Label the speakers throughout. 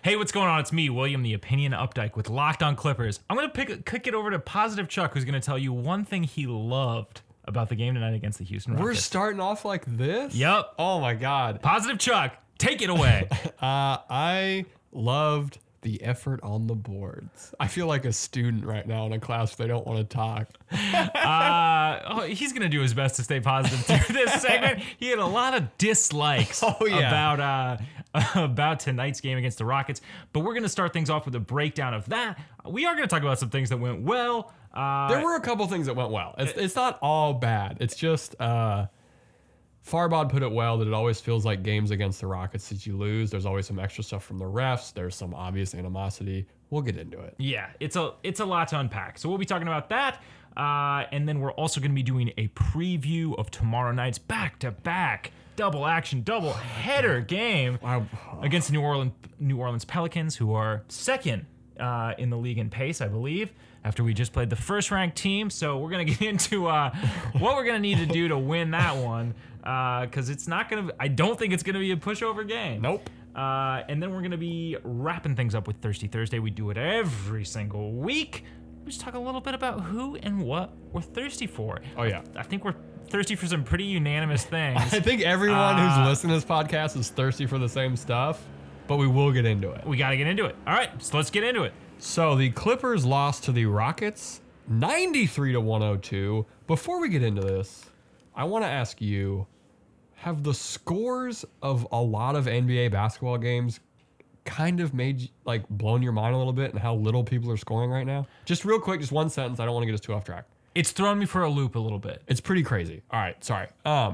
Speaker 1: Hey, what's going on? It's me, William, the Opinion Updike with Locked On Clippers. I'm going to kick it over to Positive Chuck, who's going to tell you one thing he loved about the game tonight against the Houston Rockets.
Speaker 2: We're starting off like this?
Speaker 1: Yep.
Speaker 2: Oh, my God.
Speaker 1: Positive Chuck, take it away.
Speaker 2: I loved the effort on the boards. I feel like a student right now in a class where they don't want to talk.
Speaker 1: He's going to do his best to stay positive through this segment. He had a lot of dislikes about tonight's game against the Rockets, but we're going to start things off with a breakdown of that. We are going to talk about some things that went well.
Speaker 2: There were a couple things that went well. It's not all bad. It's just Farbod put it well that it always feels like games against the Rockets that you lose. There's always some extra stuff from the refs. There's some obvious animosity. We'll get into it.
Speaker 1: Yeah, it's a lot to unpack. So we'll be talking about that. And then we're also going to be doing a preview of tomorrow night's back-to-back double action, double header game against the New Orleans Pelicans, who are second in the league in pace, I believe, after we just played the first-ranked team. So we're going to get into what we're going to need to do to win that one, because it's not going to. I don't think it's going to be a pushover game.
Speaker 2: Nope.
Speaker 1: And then we're going to be wrapping things up with Thirsty Thursday. We do it every single week. We just talk a little bit about who and what we're thirsty for.
Speaker 2: Oh, yeah.
Speaker 1: I think we're thirsty for some pretty unanimous things.
Speaker 2: I think everyone who's listening to this podcast is thirsty for the same stuff, but we will get into it.
Speaker 1: We got to get into it. All right, so let's get into it.
Speaker 2: So the Clippers lost to the Rockets 93-102. Before we get into this, I want to ask you, have the scores of a lot of NBA basketball games kind of made like blown your mind a little bit and how little people are scoring right now? Just real quick, just one sentence. I don't want to get us too off track.
Speaker 1: It's thrown me for a loop a little bit.
Speaker 2: It's pretty crazy. All right, sorry.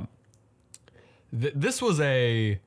Speaker 2: This was this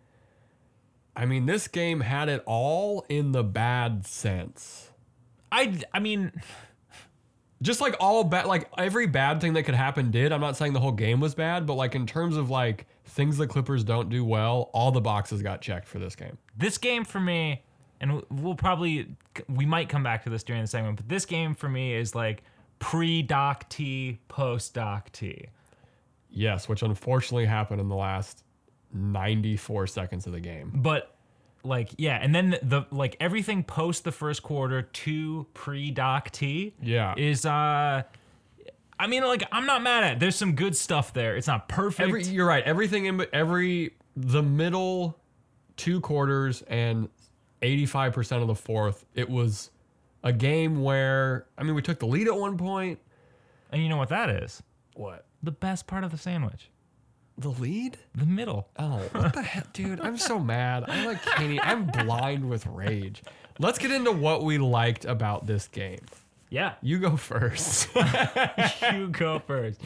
Speaker 2: game had it all in the bad sense.
Speaker 1: I mean,
Speaker 2: just like all bad, like every bad thing that could happen did. I'm not saying the whole game was bad, but like in terms of like things the Clippers don't do well, all the boxes got checked for this game.
Speaker 1: This game for me, and we might come back to this during the segment, but this game for me is like pre-Doc T, post-Doc T.
Speaker 2: Yes, which unfortunately happened in the last 94 seconds of the game.
Speaker 1: But like, yeah, and then the like everything post the first quarter to pre-Doc T is I mean, like, I'm not mad at it. There's some good stuff there. It's not perfect.
Speaker 2: You're right. Everything the middle 2 quarters and 85% of the fourth, it was a game where, I mean, we took the lead at one point.
Speaker 1: And you know what that is?
Speaker 2: What?
Speaker 1: The best part of the sandwich.
Speaker 2: The lead?
Speaker 1: The middle.
Speaker 2: Oh, what the heck, dude? I'm so mad. I'm blind with rage. Let's get into what we liked about this game.
Speaker 1: Yeah.
Speaker 2: You go first.
Speaker 1: You go first.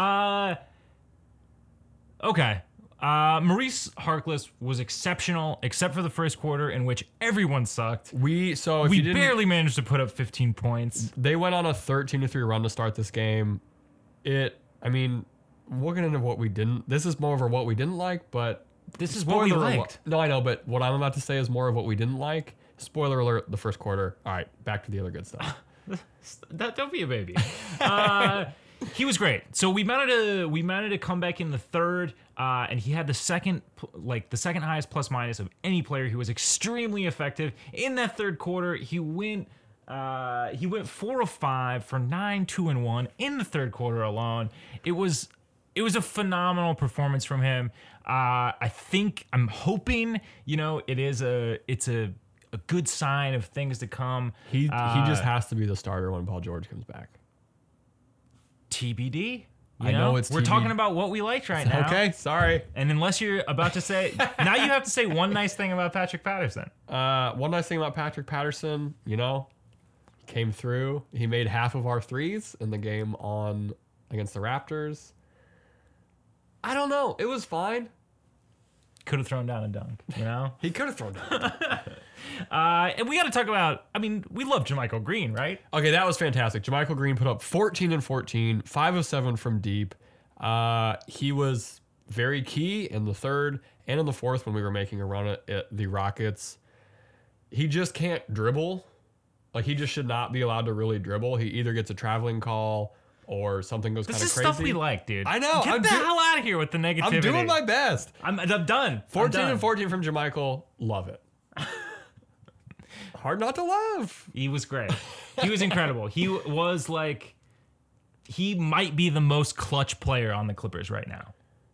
Speaker 1: Okay. Maurice Harkless was exceptional, except for the first quarter in which everyone sucked. We barely managed to put up 15 points.
Speaker 2: They went on a 13-3 run to start this game. We'll get into what we didn't. This is more of what we didn't like, but
Speaker 1: this is what we liked.
Speaker 2: No, I know, but what I'm about to say is more of what we didn't like. Spoiler alert, the first quarter. All right, back to the other good stuff.
Speaker 1: Don't be a baby. He was great. So we managed to come back in the third, and he had the second highest plus minus of any player. He was extremely effective in that third quarter. He went 4 of 5 for 9, 2 and 1 in the third quarter alone. It was a phenomenal performance from him. I'm hoping, it's a good sign of things to come.
Speaker 2: He just has to be the starter when Paul George comes back.
Speaker 1: TBD.
Speaker 2: I know it's
Speaker 1: we're
Speaker 2: TBD.
Speaker 1: Talking about what we liked right now.
Speaker 2: Okay, sorry.
Speaker 1: And unless you're about to say, now you have to say one nice thing about Patrick Patterson.
Speaker 2: One nice thing about Patrick Patterson, came through. He made half of our threes in the game against the Raptors. I don't know. It was fine.
Speaker 1: Could have thrown down a dunk,
Speaker 2: He could have thrown down a dunk.
Speaker 1: And we got to talk about, we love JaMychal Green, right?
Speaker 2: Okay, that was fantastic. JaMychal Green put up 14 and 14, 5 of 7 from deep. He was very key in the third and in the fourth when we were making a run at the Rockets. He just can't dribble. Like, he just should not be allowed to really dribble. He either gets a traveling call or something goes kind of crazy.
Speaker 1: This is stuff we like, dude.
Speaker 2: I know.
Speaker 1: Get the hell out of here with the negativity.
Speaker 2: I'm doing my best.
Speaker 1: I'm done.
Speaker 2: 14 and 14 from JaMychal. Love it. Hard not to love.
Speaker 1: He was great. He was incredible. He was like, he might be the most clutch player on the Clippers right now.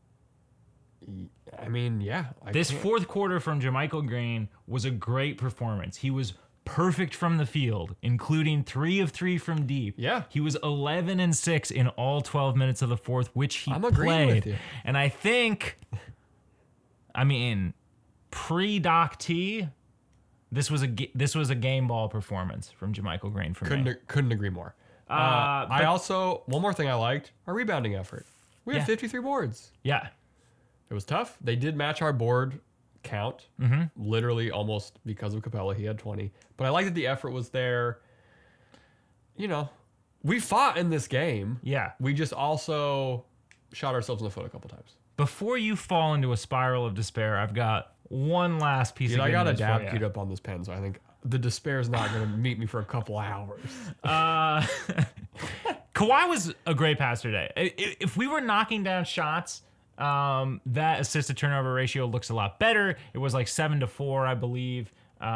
Speaker 2: I mean, yeah.
Speaker 1: This fourth quarter from JaMychal Green was a great performance. He was perfect from the field, including 3 of 3 from deep.
Speaker 2: Yeah.
Speaker 1: He was 11 and 6 in all 12 minutes of the fourth, which he
Speaker 2: I'm agreeing
Speaker 1: played.
Speaker 2: with you.
Speaker 1: And I think, I mean, pre-Doc T, this was a game ball performance from JaMychal Green for me.
Speaker 2: Couldn't agree more. I also, one more thing I liked, our rebounding effort. We had 53 boards.
Speaker 1: Yeah.
Speaker 2: It was tough. They did match our board count, literally almost because of Capella. He had 20. But I like that the effort was there. You know, we fought in this game.
Speaker 1: Yeah.
Speaker 2: We just also shot ourselves in the foot a couple times.
Speaker 1: Before you fall into a spiral of despair, I've got one last piece of
Speaker 2: I
Speaker 1: good
Speaker 2: got a
Speaker 1: news for
Speaker 2: dab
Speaker 1: you.
Speaker 2: queued up on this pen, so I think the despair is not going to meet me for a couple hours.
Speaker 1: Kawhi was a great passer today. If we were knocking down shots, that assist to turnover ratio looks a lot better. It was like 7-4, I believe,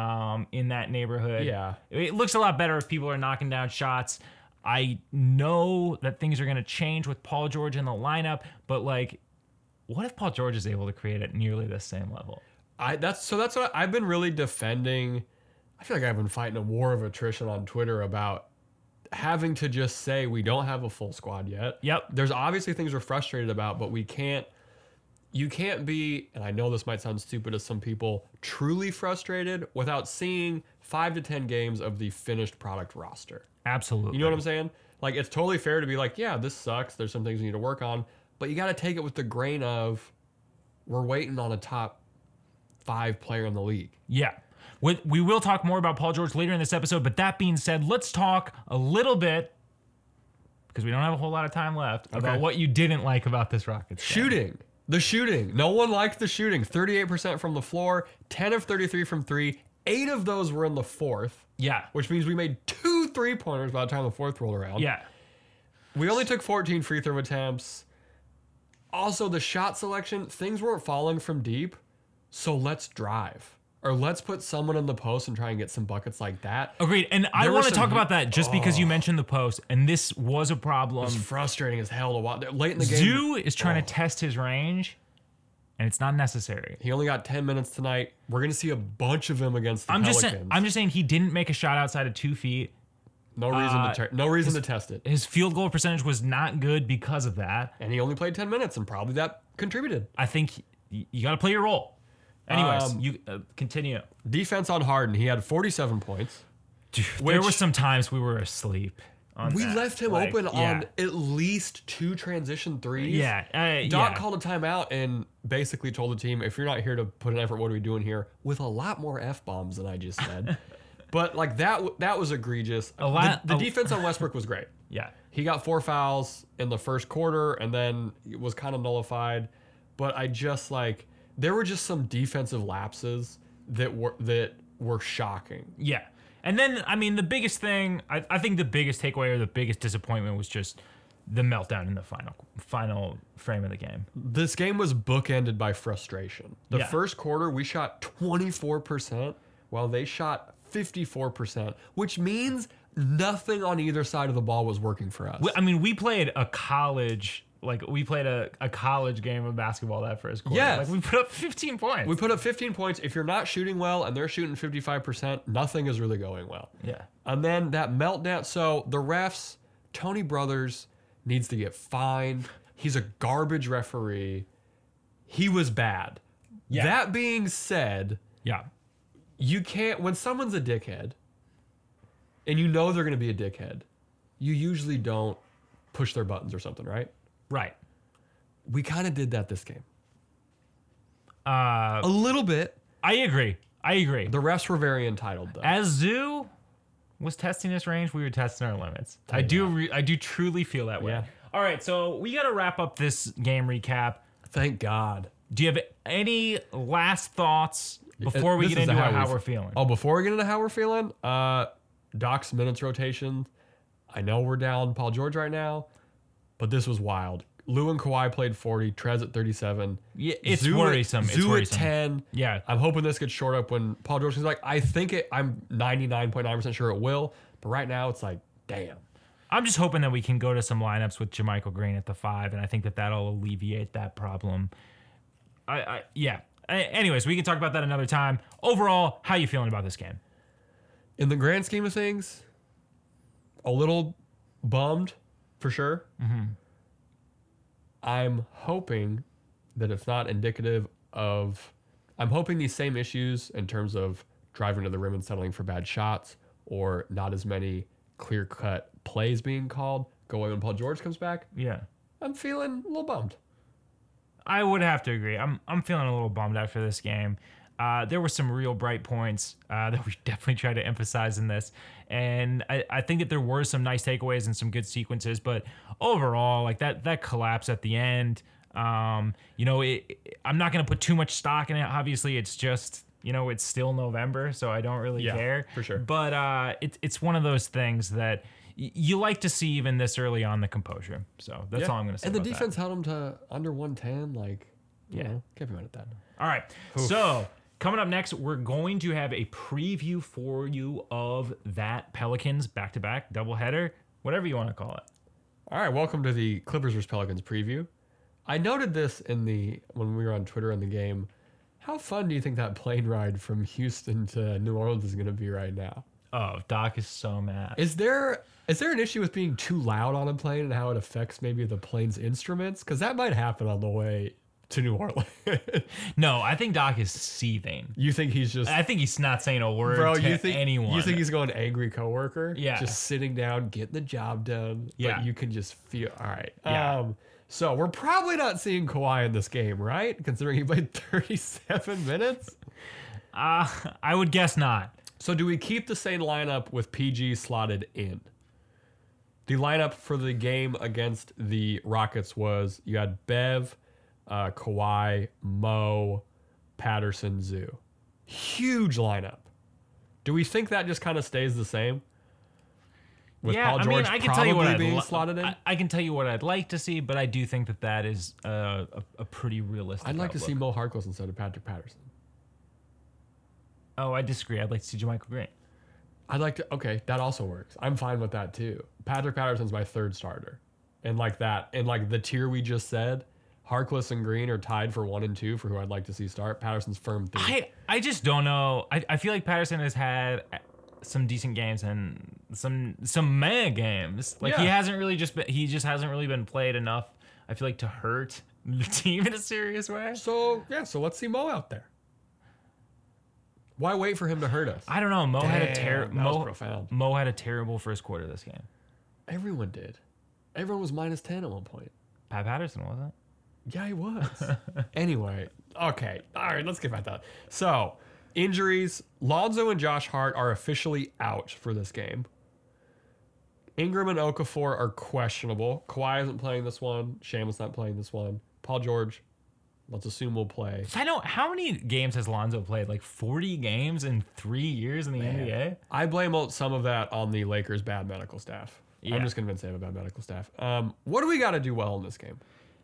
Speaker 1: in that neighborhood.
Speaker 2: Yeah.
Speaker 1: It looks a lot better if people are knocking down shots. I know that things are going to change with Paul George in the lineup, but like, what if Paul George is able to create at nearly the same level?
Speaker 2: That's what I've been really defending. I feel like I've been fighting a war of attrition on Twitter about having to just say we don't have a full squad yet.
Speaker 1: Yep.
Speaker 2: There's obviously things we're frustrated about, but you can't be, and I know this might sound stupid to some people, truly frustrated without seeing 5 to 10 games of the finished product roster.
Speaker 1: Absolutely.
Speaker 2: You know what I'm saying? Like, it's totally fair to be like, yeah, this sucks. There's some things we need to work on, but you got to take it with the grain of we're waiting on a top 5 player in the league.
Speaker 1: Yeah. We will talk more about Paul George later in this episode, but that being said, let's talk a little bit, because we don't have a whole lot of time left, about what you didn't like about this Rockets game.
Speaker 2: Shooting. The shooting. No one liked the shooting. 38% from the floor, 10 of 33 from 3. 8 of those were in the fourth.
Speaker 1: Yeah.
Speaker 2: Which means we made 2 3-pointers by the time the fourth rolled around.
Speaker 1: Yeah.
Speaker 2: We only took 14 free throw attempts. Also, the shot selection, things weren't falling from deep, so let's drive. Or let's put someone in the post and try and get some buckets like that.
Speaker 1: Agreed. And I
Speaker 2: There
Speaker 1: want
Speaker 2: were
Speaker 1: to
Speaker 2: some-
Speaker 1: talk about that just because you mentioned the post, and this was a problem.
Speaker 2: It's frustrating as hell to watch. Late in the game,
Speaker 1: Zoo is trying to test his range, and it's not necessary.
Speaker 2: he only got 10 minutes tonight. We're going to see a bunch of him against the
Speaker 1: I'm
Speaker 2: Pelicans.
Speaker 1: just saying he didn't make a shot outside of 2 feet.
Speaker 2: No reason to test it.
Speaker 1: His field goal percentage was not good because of that.
Speaker 2: And he only played 10 minutes, and probably that contributed.
Speaker 1: I think you got to play your role. Anyways, you continue.
Speaker 2: Defense on Harden, he had 47 points.
Speaker 1: There were some times we were asleep.
Speaker 2: We left him open on at least 2 transition threes.
Speaker 1: Yeah.
Speaker 2: Doc called a timeout and basically told the team, if you're not here to put an effort, what are we doing here? With a lot more F-bombs than I just said. But like that was egregious. The defense on Westbrook was great.
Speaker 1: Yeah.
Speaker 2: He got 4 fouls in the first quarter and then it was kind of nullified. But I just like, there were just some defensive lapses that were shocking.
Speaker 1: Yeah. And then, I mean, the biggest thing, I think the biggest takeaway or the biggest disappointment was just the meltdown in the final frame of the game.
Speaker 2: This game was bookended by frustration. The first quarter, we shot 24%, while they shot 54%, which means nothing on either side of the ball was working for us.
Speaker 1: I mean, we played a college game of basketball that first quarter.
Speaker 2: Yes.
Speaker 1: Like, we put up 15 points.
Speaker 2: We put up 15 points. If you're not shooting well and they're shooting 55%, nothing is really going well.
Speaker 1: Yeah.
Speaker 2: And then that meltdown. So the refs, Tony Brothers needs to get fined. He's a garbage referee. He was bad.
Speaker 1: Yeah.
Speaker 2: That being said,
Speaker 1: Yeah.
Speaker 2: you can't, when someone's a dickhead and you know they're going to be a dickhead, you usually don't push their buttons or something, right?
Speaker 1: Right.
Speaker 2: We kind of did that this game. A little bit.
Speaker 1: I agree.
Speaker 2: The refs were very entitled, though.
Speaker 1: As Zoo was testing his range, we were testing our limits. I do truly feel that way.
Speaker 2: Yeah.
Speaker 1: All right, so we got to wrap up this game recap.
Speaker 2: Thank God.
Speaker 1: Do you have any last thoughts before we
Speaker 2: This
Speaker 1: get
Speaker 2: is
Speaker 1: into
Speaker 2: how
Speaker 1: how
Speaker 2: we-
Speaker 1: we're feeling?
Speaker 2: Oh, before we get into how we're feeling, Doc's minutes rotation. I know we're down Paul George right now, but this was wild. Lou and Kawhi played 40, Trez at 37.
Speaker 1: Yeah, it's
Speaker 2: Zoo
Speaker 1: worrisome.
Speaker 2: At,
Speaker 1: It's
Speaker 2: Zoo
Speaker 1: worrisome.
Speaker 2: at 10.
Speaker 1: Yeah.
Speaker 2: I'm hoping this gets short up when Paul George is like, I'm 99.9% sure it will. But right now it's like, damn.
Speaker 1: I'm just hoping that we can go to some lineups with JaMychal Green at the 5, and I think that'll alleviate that problem. Yeah. Anyways, we can talk about that another time. Overall, how you feeling about this game?
Speaker 2: In the grand scheme of things, a little bummed for sure. Mm-hmm. I'm hoping that it's not indicative of. I'm hoping these same issues in terms of driving to the rim and settling for bad shots, or not as many clear-cut plays being called, go away when Paul George comes back.
Speaker 1: Yeah.
Speaker 2: I'm feeling a little bummed.
Speaker 1: I would have to agree. I'm feeling a little bummed after this game. There were some real bright points that we definitely tried to emphasize in this. And I think that there were some nice takeaways and some good sequences. But overall, like that collapse at the end, I'm not going to put too much stock in it. Obviously, it's just, it's still November, so I don't really care.
Speaker 2: For sure.
Speaker 1: But it's one of those things that you like to see even this early on the composure. So that's all I'm going to say.
Speaker 2: And the
Speaker 1: about
Speaker 2: defense held them to under 110. Can't be mad at that.
Speaker 1: All right. So coming up next, we're going to have a preview for you of that Pelicans back-to-back doubleheader, whatever you want to call it.
Speaker 2: All right, welcome to the Clippers vs Pelicans preview. I noted this when we were on Twitter in the game. How fun do you think that plane ride from Houston to New Orleans is going to be right now?
Speaker 1: Oh, Doc is so mad.
Speaker 2: Is there an issue with being too loud on a plane and how it affects maybe the plane's instruments? Because that might happen on the way to New Orleans.
Speaker 1: No, I think Doc is seething.
Speaker 2: You think he's just...
Speaker 1: I think he's not saying a word to anyone.
Speaker 2: You think he's going angry coworker?
Speaker 1: Yeah.
Speaker 2: Just sitting down, getting the job done.
Speaker 1: Yeah.
Speaker 2: But you can just feel... All right.
Speaker 1: Yeah.
Speaker 2: So we're probably not seeing Kawhi in this game, right? Considering he played 37 minutes?
Speaker 1: I would guess not.
Speaker 2: So do we keep the same lineup with PG slotted in? The lineup for the game against the Rockets was you had Bev, Kawhi, Mo, Patterson, Zoo. Huge lineup. Do we think that just kind of stays the same? With Paul George
Speaker 1: I can tell you what
Speaker 2: being slotted in?
Speaker 1: I can tell you what I'd like to see, but I do think that is a pretty realistic
Speaker 2: I'd like to
Speaker 1: outlook.
Speaker 2: see Mo Harkless instead of Patrick Patterson.
Speaker 1: Oh, I disagree. I'd like to see JaMychal Green.
Speaker 2: Okay, that also works. I'm fine with that too. Patrick Patterson's my third starter. And like that, and like the tier we just said, Harkless and Green are tied for 1 and 2 for who I'd like to see start. Patterson's firm 3.
Speaker 1: I just don't know. I feel like Patterson has had some decent games and some meh games. Like he just hasn't really been played enough, I feel like, to hurt the team in a serious way.
Speaker 2: So let's see Mo out there. Why wait for him to hurt us?
Speaker 1: I don't know. Mo had a
Speaker 2: that was profound.
Speaker 1: Mo had a terrible first quarter this game.
Speaker 2: Everyone did. Everyone was minus 10 at one point.
Speaker 1: Pat Patterson wasn't.
Speaker 2: Yeah, he was. Anyway, okay. All right, let's get back to that. So, injuries. Lonzo and Josh Hart are officially out for this game. Ingram and Okafor are questionable. Kawhi isn't playing this one. Shameless not playing this one. Paul George, let's assume will play.
Speaker 1: So I know, how many games has Lonzo played? Like 40 games in 3 years in the NBA?
Speaker 2: I blame some of that on the Lakers' bad medical staff.
Speaker 1: Yeah.
Speaker 2: I'm just convinced they have a bad medical staff. What do we got to do well in this game?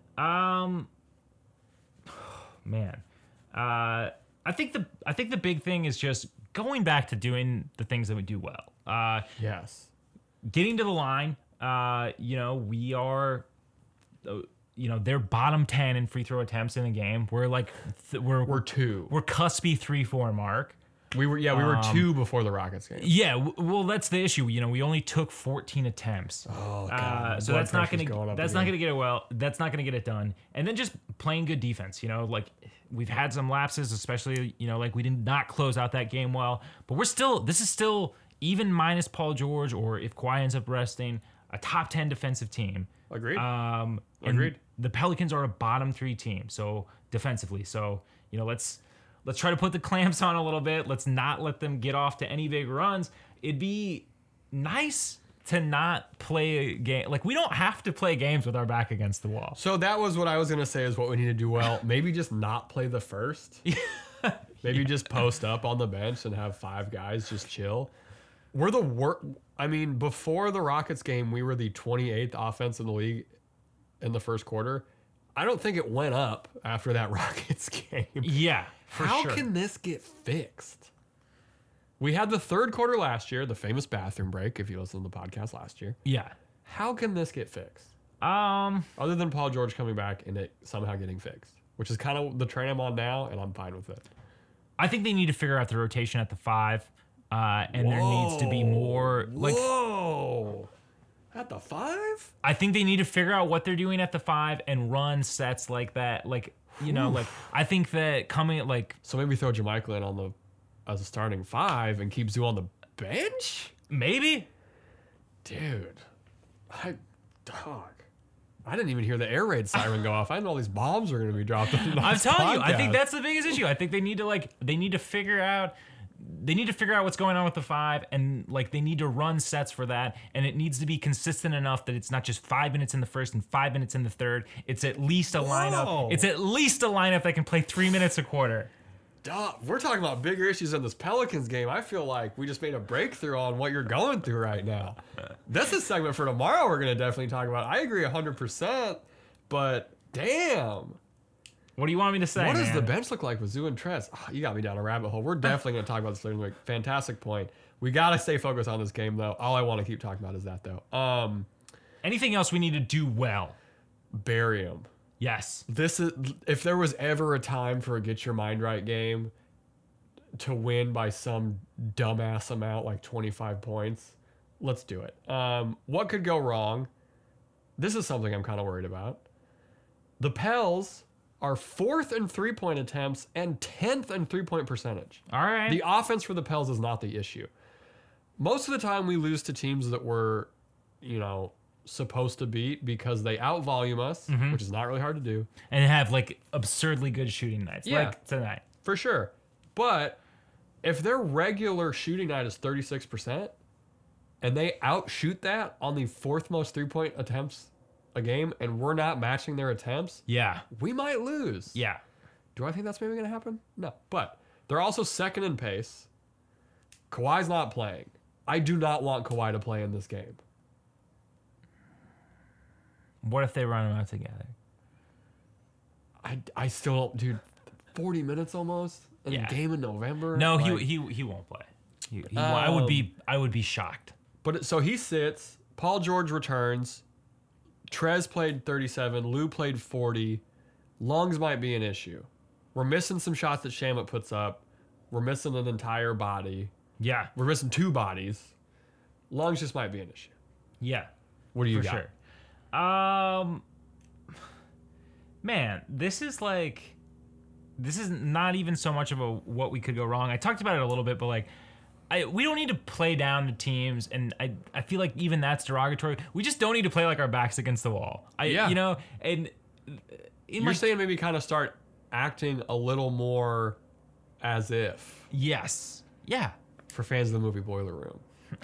Speaker 1: Man, I think the big thing is just going back to doing the things that we do well.
Speaker 2: Yes.
Speaker 1: Getting to the line. We are, they're bottom 10 in free throw attempts in the game. We're like,
Speaker 2: We're 2.
Speaker 1: We're cuspy 3-4 mark.
Speaker 2: We were 2 before the Rockets game.
Speaker 1: Yeah, well, that's the issue. We only took 14 attempts.
Speaker 2: Oh God!
Speaker 1: So that's not gonna get it well. That's not gonna get it done. And then just playing good defense. Like we've had some lapses, especially like we did not close out that game well. But this is still even minus Paul George, or if Kawhi ends up resting, a top 10 defensive team.
Speaker 2: Agreed.
Speaker 1: Agreed. The Pelicans are a bottom 3 team, so defensively. So let's try to put the clamps on a little bit. Let's not let them get off to any big runs. It'd be nice to not play a game. Like, we don't have to play games with our back against the wall.
Speaker 2: So that was what I was going to say is what we need to do well. Maybe just not play the first. Maybe just post up on the bench and have 5 guys just chill. We're the worst. I mean, before the Rockets game, we were the 28th offense in the league in the first quarter. I don't think it went up after that Rockets game.
Speaker 1: Yeah, for
Speaker 2: How
Speaker 1: sure.
Speaker 2: can this get fixed? We had the third quarter last year, the famous bathroom break, if you listen to the podcast last year.
Speaker 1: Yeah.
Speaker 2: How can this get fixed?
Speaker 1: Um,
Speaker 2: Other than Paul George coming back and it somehow getting fixed, which is kind of the train I'm on now, and I'm fine with it.
Speaker 1: I think they need to figure out the rotation at the 5, and there needs to be more like.
Speaker 2: Whoa! At the 5?
Speaker 1: I think they need to figure out what they're doing at the 5 and run sets like that. Like, you know, like I think that coming like
Speaker 2: So maybe throw Jermichael in on the as a starting 5 and keep Zoo on the bench?
Speaker 1: maybe.
Speaker 2: Dude, I didn't even hear the air raid siren go off. I know all these bombs are going to be dropped. On
Speaker 1: I'm telling you, I think
Speaker 2: podcast.
Speaker 1: that's the biggest issue. I think they need to figure out what's going on with the 5, and like they need to run sets for that, and it needs to be consistent enough that it's not just 5 minutes in the first and 5 minutes in the third. It's at least a lineup.
Speaker 2: Whoa.
Speaker 1: It's at least a lineup that can play 3 minutes a quarter.
Speaker 2: Duh, we're talking about bigger issues in this Pelicans game. I feel like we just made a breakthrough on what you're going through right now. That's a segment for tomorrow we're going to definitely talk about. I agree 100%, but damn.
Speaker 1: What do you want me to say?
Speaker 2: What does
Speaker 1: man?
Speaker 2: the bench look like with Zoo and Trez? Oh, you got me down a rabbit hole. We're definitely going to talk about this later in the week. Fantastic point. We got to stay focused on this game, though. All I want to keep talking about is that, though.
Speaker 1: Anything else we need to do well?
Speaker 2: Bury him.
Speaker 1: Yes.
Speaker 2: This is if there was ever a time for a get your mind right game to win by some dumbass amount like 25 points, let's do it. What could go wrong? This is something I'm kind of worried about. The Pels are 4th in 3-point attempts and 10th in 3-point percentage.
Speaker 1: All right.
Speaker 2: The offense for the Pels is not the issue. Most of the time we lose to teams that we're, supposed to beat because they outvolume us, which is not really hard to do.
Speaker 1: And have like absurdly good shooting nights,
Speaker 2: Yeah.
Speaker 1: like tonight.
Speaker 2: For sure. But if their regular shooting night is 36% and they outshoot that on the 4th most 3-point attempts a game and we're not matching their attempts,
Speaker 1: Yeah.
Speaker 2: we might lose.
Speaker 1: Yeah.
Speaker 2: Do I think that's maybe going to happen? No. But they're also 2nd in pace. Kawhi's not playing. I do not want Kawhi to play in this game.
Speaker 1: What if they run them out together?
Speaker 2: I still don't, dude. 40 minutes almost in
Speaker 1: Yeah.
Speaker 2: a game in November.
Speaker 1: No,
Speaker 2: Like-
Speaker 1: he won't play. He won't. I would be shocked.
Speaker 2: But so he sits. Paul George returns. Trez played 37. Lou played 40. Lungs might be an issue. We're missing some shots that Shamet puts up. We're missing an entire body.
Speaker 1: Yeah.
Speaker 2: We're missing 2 bodies. Lungs just might be an issue.
Speaker 1: Yeah.
Speaker 2: What do you
Speaker 1: For
Speaker 2: got?
Speaker 1: sure. Man, this is not even so much of a what we could go wrong. I talked about it a little bit, but like, we don't need to play down the teams, and I feel like even that's derogatory. We just don't need to play like our backs against the wall.
Speaker 2: Yeah.
Speaker 1: And
Speaker 2: You're saying maybe kind of start acting a little more as if
Speaker 1: yes, yeah.
Speaker 2: for fans of the movie Boiler Room.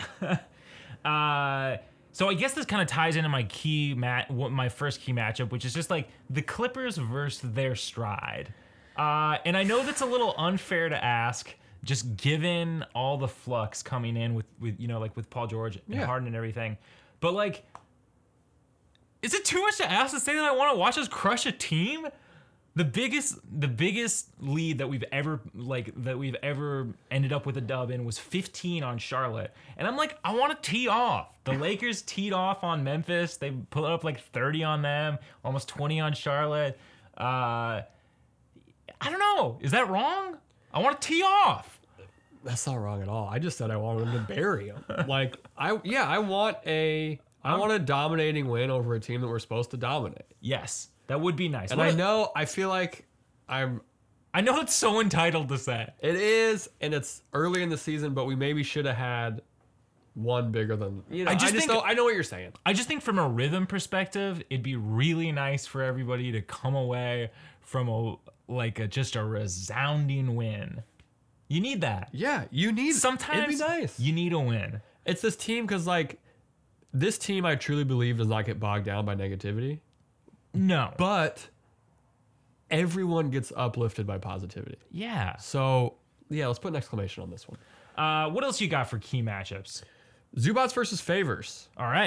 Speaker 1: So I guess this kind of ties into my first key matchup, which is just like the Clippers versus their stride. And I know that's a little unfair to ask, just given all the flux coming in with with Paul George and
Speaker 2: Yeah.
Speaker 1: Harden and everything. But like, is it too much to ask to say that I want to watch us crush a team? The biggest lead that we've ever ended up with a dub in was 15 on Charlotte. And I'm like, I want to tee off. The Lakers teed off on Memphis. They put up like 30 on them, almost 20 on Charlotte. I don't know. Is that wrong? I want to tee off.
Speaker 2: That's not wrong at all. I just said I wanted them to bury him. Like I want a dominating win over a team that we're supposed to dominate.
Speaker 1: Yes, that would be nice.
Speaker 2: And I feel like
Speaker 1: I know it's so entitled to say.
Speaker 2: it is, and it's early in the season, but we maybe should have had one bigger than
Speaker 1: I
Speaker 2: know what you're saying.
Speaker 1: I just think from a rhythm perspective, it'd be really nice for everybody to come away from just a resounding win. You need that.
Speaker 2: Yeah, you need
Speaker 1: Sometimes
Speaker 2: it'd be nice.
Speaker 1: you need a win.
Speaker 2: It's this team because like this team, I truly believe does not get bogged down by negativity,
Speaker 1: No.
Speaker 2: but everyone gets uplifted by positivity.
Speaker 1: Yeah.
Speaker 2: So yeah, let's put an exclamation on this one.
Speaker 1: What else you got for key matchups?
Speaker 2: Zubats versus Favors.
Speaker 1: All right.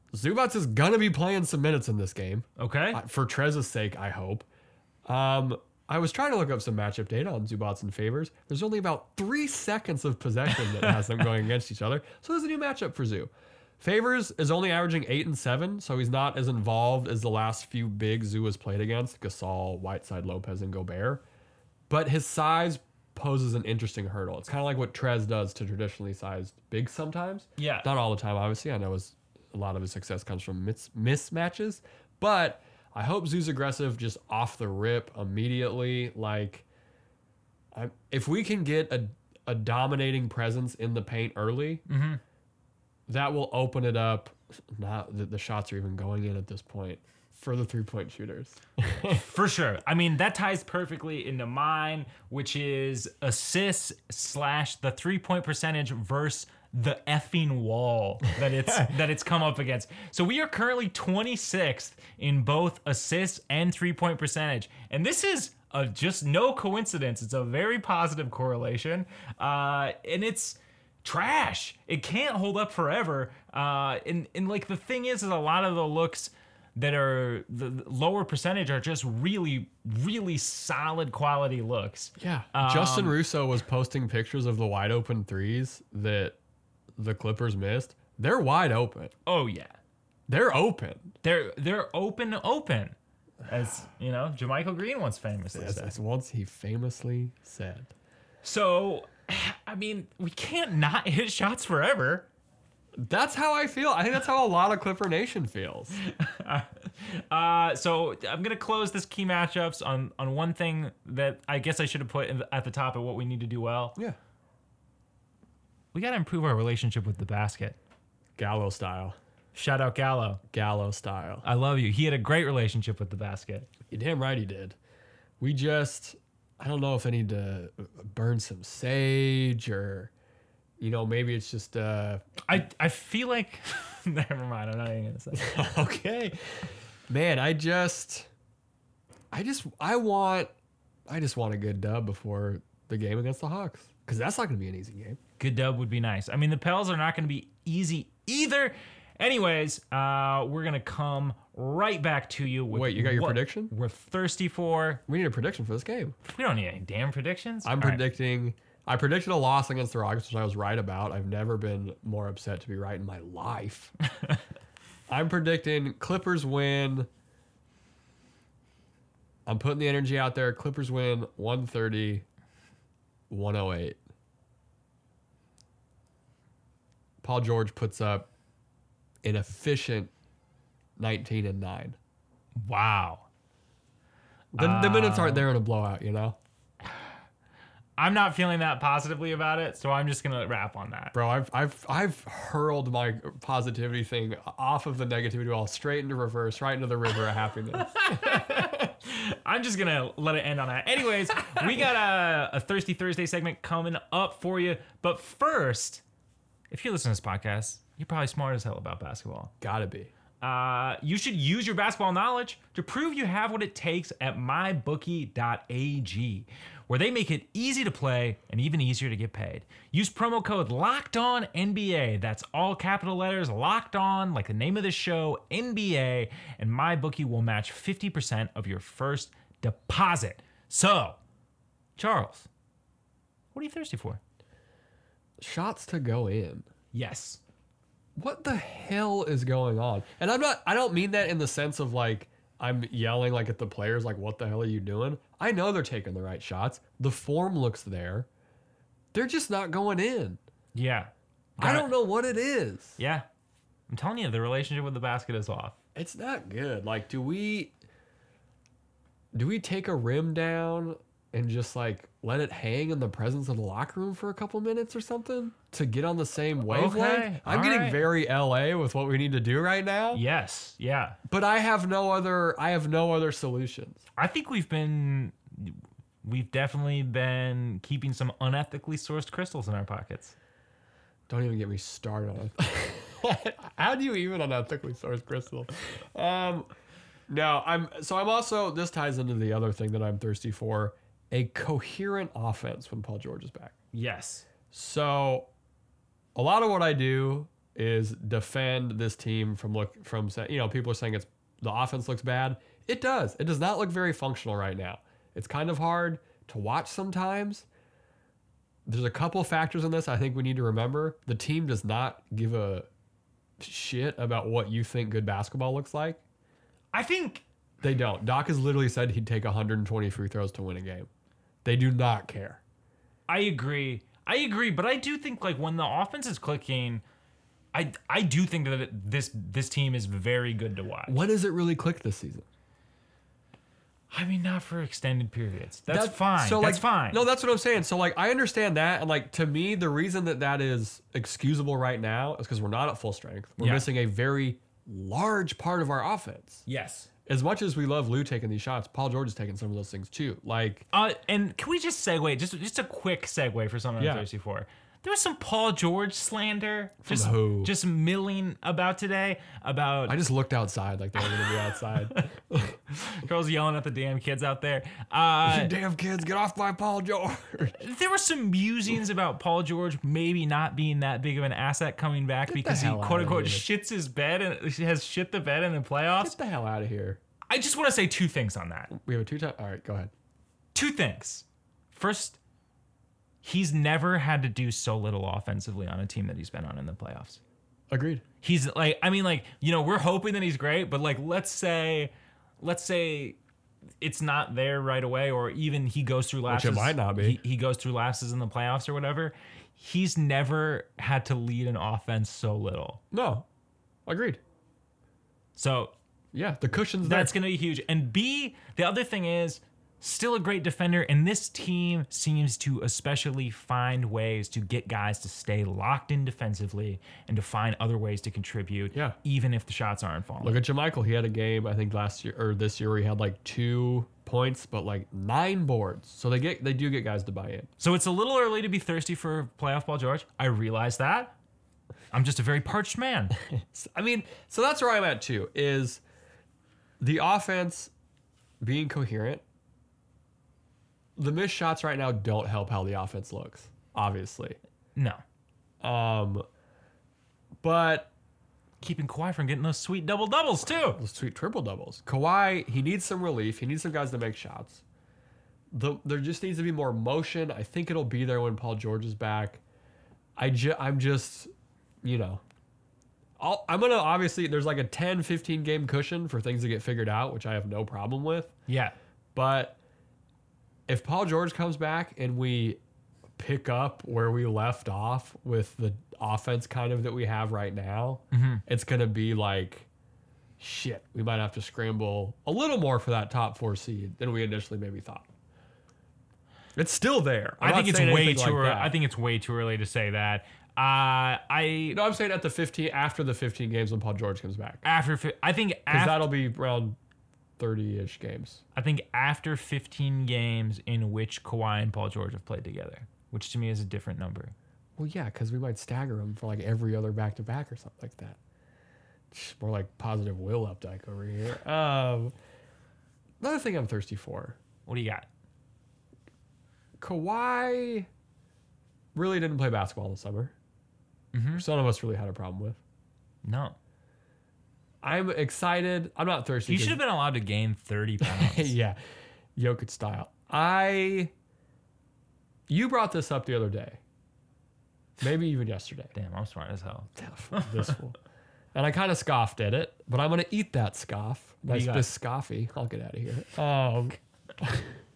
Speaker 2: Zubats is gonna be playing some minutes in this game.
Speaker 1: Okay.
Speaker 2: For Trez's sake, I hope. I was trying to look up some matchup data on Zubats and Favors. There's only about 3 seconds of possession that has them going against each other. So there's a new matchup for Zoo. Favors is only averaging 8 and 7, so he's not as involved as the last few big Zoo has played against, Gasol, Whiteside, Lopez, and Gobert. But his size poses an interesting hurdle. It's kind of like what Trez does to traditionally sized bigs sometimes.
Speaker 1: Yeah.
Speaker 2: Not all the time, obviously. I know a lot of his success comes from mismatches. But I hope Zoo's aggressive just off the rip immediately. Like, if we can get a dominating presence in the paint early, that will open it up. Not that the shots are even going in at this point for the 3-point shooters.
Speaker 1: For sure. I mean, that ties perfectly into mine, which is assists / the 3-point percentage versus the effing wall that it's come up against. So we are currently 26th in both assists and 3-point percentage. And this is just no coincidence. It's a very positive correlation. And it's trash. It can't hold up forever. And like the thing is a lot of the looks that are the lower percentage are just really, really solid quality looks.
Speaker 2: Yeah. Justin Russo was posting pictures of the wide open threes that the Clippers missed. They're wide open.
Speaker 1: Oh yeah.
Speaker 2: They're open.
Speaker 1: They're open. As you know, JaMychal Green once famously said.
Speaker 2: As once he famously said.
Speaker 1: So, I mean, we can't not hit shots forever.
Speaker 2: That's how I feel. I think that's how a lot of Clipper Nation feels.
Speaker 1: So I'm gonna close this key matchups on one thing that I guess I should have put at the top of what we need to do well.
Speaker 2: Yeah.
Speaker 1: We gotta improve our relationship with the basket.
Speaker 2: Gallo style.
Speaker 1: Shout out Gallo.
Speaker 2: Gallo style.
Speaker 1: I love you. He had a great relationship with the basket.
Speaker 2: You're damn right he did. I don't know if I need to burn some sage or, maybe it's just...
Speaker 1: I feel like... Never mind. I'm not even going to say.
Speaker 2: Okay. Man, I just want a good dub before the game against the Hawks. Because that's not going to be an easy game.
Speaker 1: Good dub would be nice. I mean, the Pels are not going to be easy either. Anyways, we're going to come right back to you with
Speaker 2: Wait, you got your prediction?
Speaker 1: We're thirsty for.
Speaker 2: We need a prediction for this game.
Speaker 1: We don't need any damn predictions.
Speaker 2: I predicted a loss against the Rockets, which I was right about. I've never been more upset to be right in my life. I'm predicting Clippers win. I'm putting the energy out there. Clippers win 130-108. Paul George puts up an efficient 19-9.
Speaker 1: Wow.
Speaker 2: The minutes aren't there in a blowout,
Speaker 1: I'm not feeling that positively about it, so I'm just gonna wrap on that.
Speaker 2: Bro, I've hurled my positivity thing off of the negativity wall straight into reverse, right into the river of happiness.
Speaker 1: I'm just gonna let it end on that. Anyways, we got a Thirsty Thursday segment coming up for you, but first, if you listen to this podcast, you're probably smart as hell about basketball.
Speaker 2: Gotta be.
Speaker 1: You should use your basketball knowledge to prove you have what it takes at mybookie.ag, where they make it easy to play and even easier to get paid. Use promo code LOCKEDONNBA. That's all capital letters, locked on, like the name of the show, NBA, and MyBookie will match 50% of your first deposit. So, Charles, what are you thirsty for?
Speaker 2: Shots to go in.
Speaker 1: Yes.
Speaker 2: What the hell is going on? And I don't mean that in the sense of like I'm yelling like at the players like what the hell are you doing? I know they're taking the right shots. The form looks there. They're just not going in.
Speaker 1: Yeah.
Speaker 2: I don't know what it is.
Speaker 1: Yeah. I'm telling you, the relationship with the basket is off.
Speaker 2: It's not good. Like do we take a rim down and just like let it hang in the presence of the locker room for a couple minutes or something to get on the same wavelength?
Speaker 1: Okay,
Speaker 2: I'm getting very LA with what we need to do right now.
Speaker 1: Yes, yeah.
Speaker 2: But I have no other solutions.
Speaker 1: I think we've definitely been keeping some unethically sourced crystals in our pockets.
Speaker 2: Don't even get me started on it. How do you even unethically source crystal? No, I'm also, this ties into the other thing that I'm thirsty for. A coherent offense when Paul George is back.
Speaker 1: Yes.
Speaker 2: So, a lot of what I do is defend this team from people are saying the offense looks bad. It does. It does not look very functional right now. It's kind of hard to watch sometimes. There's a couple factors in this I think we need to remember. The team does not give a shit about what you think good basketball looks like.
Speaker 1: I think
Speaker 2: They don't. Doc has literally said he'd take 120 free throws to win a game. They do not care.
Speaker 1: I agree, but I do think like when the offense is clicking, I do think that this team is very good to watch.
Speaker 2: When does it really click this season?
Speaker 1: I mean, not for extended periods. That's fine.
Speaker 2: So
Speaker 1: that's fine.
Speaker 2: No, that's what I'm saying. So like, I understand that, and like to me, the reason that is excusable right now is because we're not at full strength. We're missing a very large part of our offense.
Speaker 1: Yes.
Speaker 2: As much as we love Lou taking these shots, Paul George is taking some of those things too. Like,
Speaker 1: and can we just segue? Just a quick segue for something I'm thirsty for. There was some Paul George slander just milling about today.
Speaker 2: I just looked outside like they were going to be outside.
Speaker 1: Girls yelling at the damn kids out there.
Speaker 2: Damn kids, get off my Paul George.
Speaker 1: There were some musings about Paul George maybe not being that big of an asset coming back because he quote unquote shits his bed and has shit the bed in the playoffs.
Speaker 2: Get the hell out of here.
Speaker 1: I just want to say two things on that.
Speaker 2: We have a two-time. All right, go ahead.
Speaker 1: Two things. First, he's never had to do so little offensively on a team that he's been on in the playoffs.
Speaker 2: Agreed.
Speaker 1: He's like, I mean, like, you know, we're hoping that he's great, but like, let's say it's not there right away, or even he goes through lapses.
Speaker 2: Which it might not be.
Speaker 1: He goes through lapses in the playoffs or whatever. He's never had to lead an offense so little.
Speaker 2: No, agreed.
Speaker 1: So
Speaker 2: yeah, the cushion's there.
Speaker 1: That's going to be huge. And B, the other thing is, still a great defender, and this team seems to especially find ways to get guys to stay locked in defensively and to find other ways to contribute, even if the shots aren't falling.
Speaker 2: Look at JaMychal. He had a game, I think last year or this year, where he had like 2 points, but like 9 boards. So they do get guys to buy in.
Speaker 1: So it's a little early to be thirsty for playoff Paul George. I realize that. I'm just a very parched man.
Speaker 2: I mean, so that's where I'm at too, is the offense being coherent. The missed shots right now don't help how the offense looks, obviously.
Speaker 1: No.
Speaker 2: But
Speaker 1: keeping Kawhi from getting those sweet double-doubles too.
Speaker 2: Those sweet triple-doubles. Kawhi, he needs some relief. He needs some guys to make shots. There just needs to be more motion. I think it'll be there when Paul George is back. I'm just, you know, I'm going to obviously, there's like a 10, 15 game cushion for things to get figured out, which I have no problem with.
Speaker 1: Yeah.
Speaker 2: But if Paul George comes back and we pick up where we left off with the offense kind of that we have right now, it's going to be like, shit, we might have to scramble a little more for that top 4 seed than we initially maybe thought. It's still there.
Speaker 1: I think it's way too early. I think it's way too early to say that.
Speaker 2: No, I'm saying after the 15 games when Paul George comes back.
Speaker 1: I think
Speaker 2: because that'll be around 30-ish games.
Speaker 1: I think after 15 games in which Kawhi and Paul George have played together, which to me is a different number.
Speaker 2: Well, yeah, because we might stagger them for like every other back-to-back or something like that. It's more like positive Will Updike over here. Another thing I'm thirsty for.
Speaker 1: What do you got?
Speaker 2: Kawhi really didn't play basketball in the summer. Some of us really had a problem with.
Speaker 1: No.
Speaker 2: I'm excited. I'm not thirsty.
Speaker 1: He should have been allowed to gain 30 pounds.
Speaker 2: Yeah. Jokic style. You brought this up the other day. Maybe even yesterday.
Speaker 1: Damn, I'm smart as hell.
Speaker 2: This fool. And I kind of scoffed at it, but I'm going to eat that scoff. Nice biscoffy. I'll get out of here.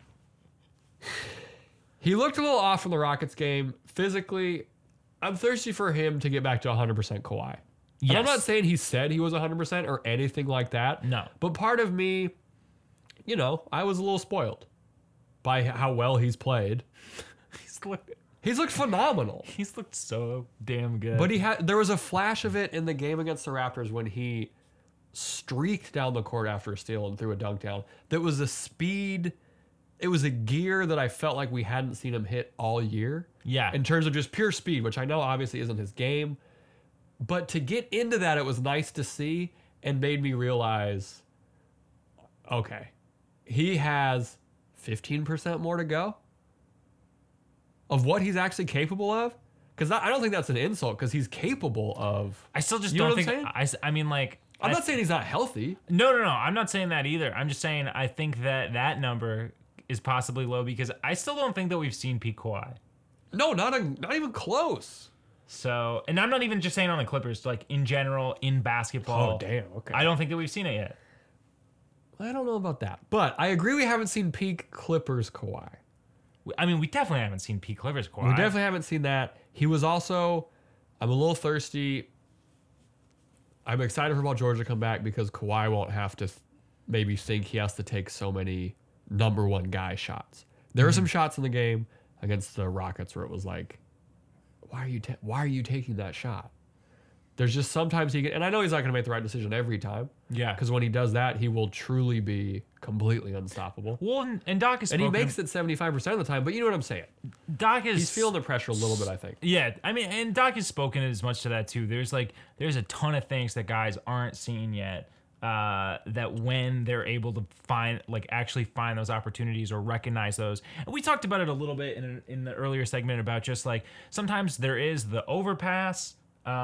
Speaker 2: He looked a little off from the Rockets game. Physically, I'm thirsty for him to get back to 100% Kawhi. Yes. And I'm not saying he said he was 100% or anything like that.
Speaker 1: No.
Speaker 2: But part of me, you know, I was a little spoiled by how well he's played. He's looked phenomenal.
Speaker 1: He's looked so damn good.
Speaker 2: But there was a flash of it in the game against the Raptors when he streaked down the court after a steal and threw a dunk down. That was a speed. It was a gear that I felt like we hadn't seen him hit all year.
Speaker 1: Yeah.
Speaker 2: In terms of just pure speed, which I know obviously isn't his game. But to get into that, it was nice to see and made me realize, okay, he has 15% more to go of what he's actually capable of. Because I don't think that's an insult because he's capable of.
Speaker 1: I still just
Speaker 2: You know
Speaker 1: don't
Speaker 2: what
Speaker 1: think.
Speaker 2: I'm
Speaker 1: I mean, like.
Speaker 2: I'm not saying he's not healthy.
Speaker 1: No. I'm not saying that either. I'm just saying I think that number is possibly low because I still don't think that we've seen peak Kawhi.
Speaker 2: No, not even close.
Speaker 1: So, and I'm not even just saying on the Clippers, like in general, in basketball.
Speaker 2: Oh, damn. Okay.
Speaker 1: I don't think that we've seen it yet.
Speaker 2: I don't know about that. But I agree we haven't seen peak Clippers Kawhi.
Speaker 1: I mean, we definitely haven't seen peak Clippers Kawhi.
Speaker 2: We definitely haven't seen that. He was also, I'm a little thirsty. I'm excited for Paul George to come back because Kawhi won't have to maybe think he has to take so many number one guy shots. There were some shots in the game against the Rockets where it was like, why are you taking that shot? There's just sometimes he can, and I know he's not going to make the right decision every time.
Speaker 1: Yeah.
Speaker 2: Because when he does that, he will truly be completely unstoppable.
Speaker 1: Well, and Doc is
Speaker 2: And he makes it 75% of the time, but you know what I'm saying.
Speaker 1: Doc is
Speaker 2: He's feeling the pressure a little bit, I think.
Speaker 1: Yeah, I mean, and Doc has spoken as much to that too. There's a ton of things that guys aren't seeing yet. That when they're able to actually find those opportunities or recognize those, and we talked about it a little bit in the earlier segment about just like sometimes there is the overpass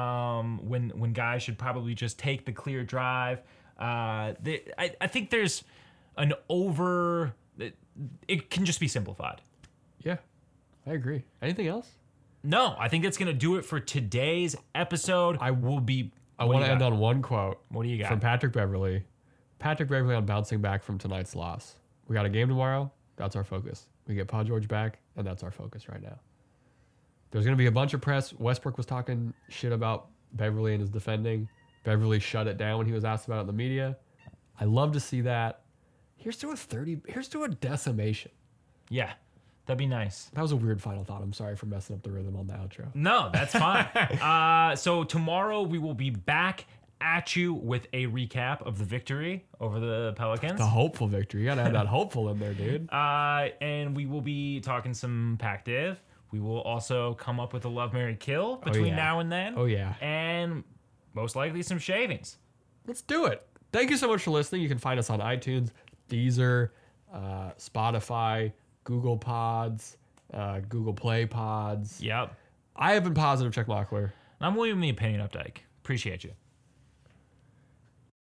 Speaker 1: when guys should probably just take the clear drive. I think there's an over. It can just be simplified.
Speaker 2: Yeah, I agree. Anything else?
Speaker 1: No, I think that's gonna do it for today's episode. I want
Speaker 2: to end on one quote.
Speaker 1: What do you got?
Speaker 2: From Patrick Beverley. Patrick Beverley on bouncing back from tonight's loss. We got a game tomorrow. That's our focus. We get Paul George back, and that's our focus right now. There's going to be a bunch of press. Westbrook was talking shit about Beverley and his defending. Beverley shut it down when he was asked about it in the media. I love to see that. Here's to a decimation.
Speaker 1: Yeah, that'd be nice.
Speaker 2: That was a weird final thought. I'm sorry for messing up the rhythm on the outro.
Speaker 1: No, that's fine. So tomorrow we will be back at you with a recap of the victory over the Pelicans.
Speaker 2: The hopeful victory. You got to have that hopeful in there, dude.
Speaker 1: And we will be talking some Pac-Div. We will also come up with a Love, Marry, Kill between now and then.
Speaker 2: Oh, yeah.
Speaker 1: And most likely some shavings.
Speaker 2: Let's do it. Thank you so much for listening. You can find us on iTunes, Deezer, Spotify, Google Pods, Google Play Pods.
Speaker 1: Yep.
Speaker 2: I have been Positive Chuck Mockler.
Speaker 1: I'm William the Opinion Updike. Appreciate you.